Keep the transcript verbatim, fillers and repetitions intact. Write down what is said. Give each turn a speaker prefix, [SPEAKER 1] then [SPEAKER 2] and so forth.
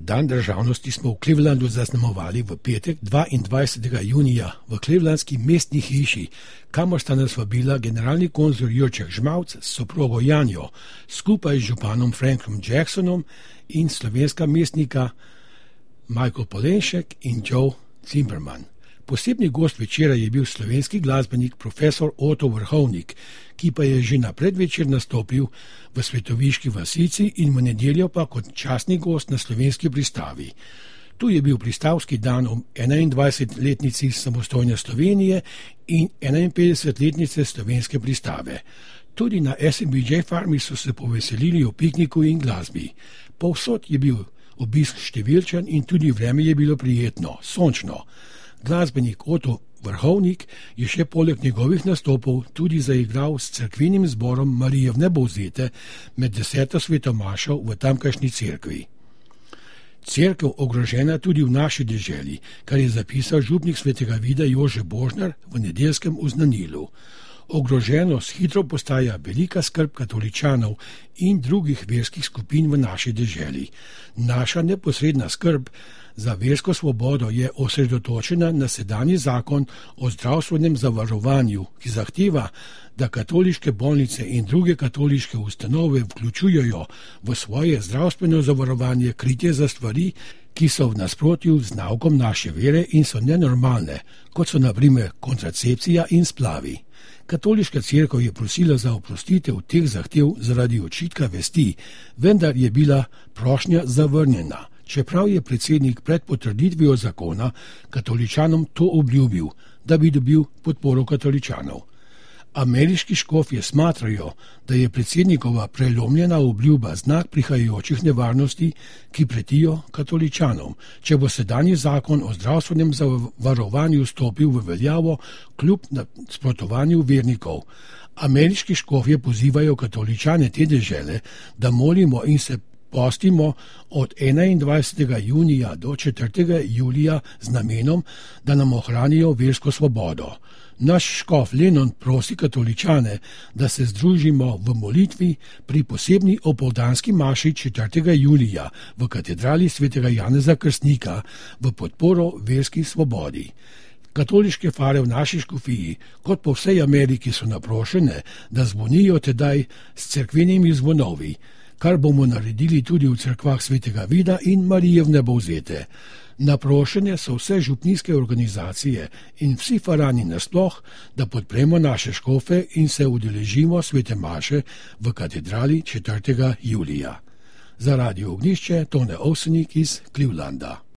[SPEAKER 1] Dan državnosti smo v Clevelandu zaznamovali v petek dvaindvajsetega junija v clevelandski mestni hiši, kamor sta nas vabila generalni konzul Jurček Žmavc s soprogo Janjo, skupaj z županom Frankom Jacksonom in slovenska mestnika Michael Polenšek in Joe Zimmerman. Posebni gost večera je bil slovenski glasbenik profesor Oto Vrhovnik, ki pa je že na predvečer nastopil v Svetoviški vasici in v nedeljo pa kot častni gost na slovenski pristavi. Tu je bil pristavski dan ob enaindvajsetletnici samostojne Slovenije in enainpetdesetletnice slovenske pristave. Tudi na S M B J farmi so se poveselili o pikniku in glasbi. Povsod je bil obisk številčen in tudi vreme je bilo prijetno, sončno. Glasbenik Oto Vrhovnik je še poleg njegovih nastopov tudi zaigral s cerkvenim zborom Marije Vnebovzete med deseto svetomašo v tamkajšnji cerkvi. Cerkev ogrožena tudi v naši deželi, kar je zapisal župnik Svetega Vida Jože Božnar v nedeljskem oznanilu. Ogroženost hitro postaja velika skrb katoličanov in drugih verskih skupin v naši deželi. Naša neposredna skrb za versko svobodo je osredotočena na sedanji zakon o zdravstvenem zavarovanju, ki zahteva, da katoliške bolnice in druge katoliške ustanove vključujejo v svoje zdravstveno zavarovanje kritje za stvari, ki so v nasprotju z naukom naše vere in so nenormalne, kot so na primer kontracepcija in splavi. Katoliška cerkev je prosila za oprostitev teh zahtev zaradi očitka vesti, vendar je bila prošnja zavrnjena, čeprav je predsednik pred potrditvijo zakona katoličanom to obljubil, da bi dobil podporo katoličanov. Ameriški škofje smatrajo, da je predsednikova prelomljena obljuba znak prihajajočih nevarnosti, ki pretijo katoličanom, če bo sedanji zakon o zdravstvenem zavarovanju stopil v veljavo kljub nasprotovanju vernikov. Ameriški škofje pozivajo katoličane te dežele, da molimo in se postimo od enaindvajsetega junija do četrtega julija z namenom, da nam ohranijo versko svobodo. Naš škof Lenon prosi katoličane, da se združimo v molitvi pri posebni opoldanski maši četrtega julija v katedrali svetega Janeza Krstnika v podporo verski svobodi. Katoliške fare v naši škofiji, kot po vsej Ameriki, so naprošene, da zvonijo tedaj s cerkvenimi zvonovi, kar bomo naredili tudi v cerkvah Svetega Vida in Marije Vnebovzete. Naprošene so vse župnijske organizacije in vsi farani nasploh, da podpremo naše škofe in se udeležimo svete maše v katedrali četrtega julija. Za Radio Ognjišče Tone Ovsenik iz Clevelanda.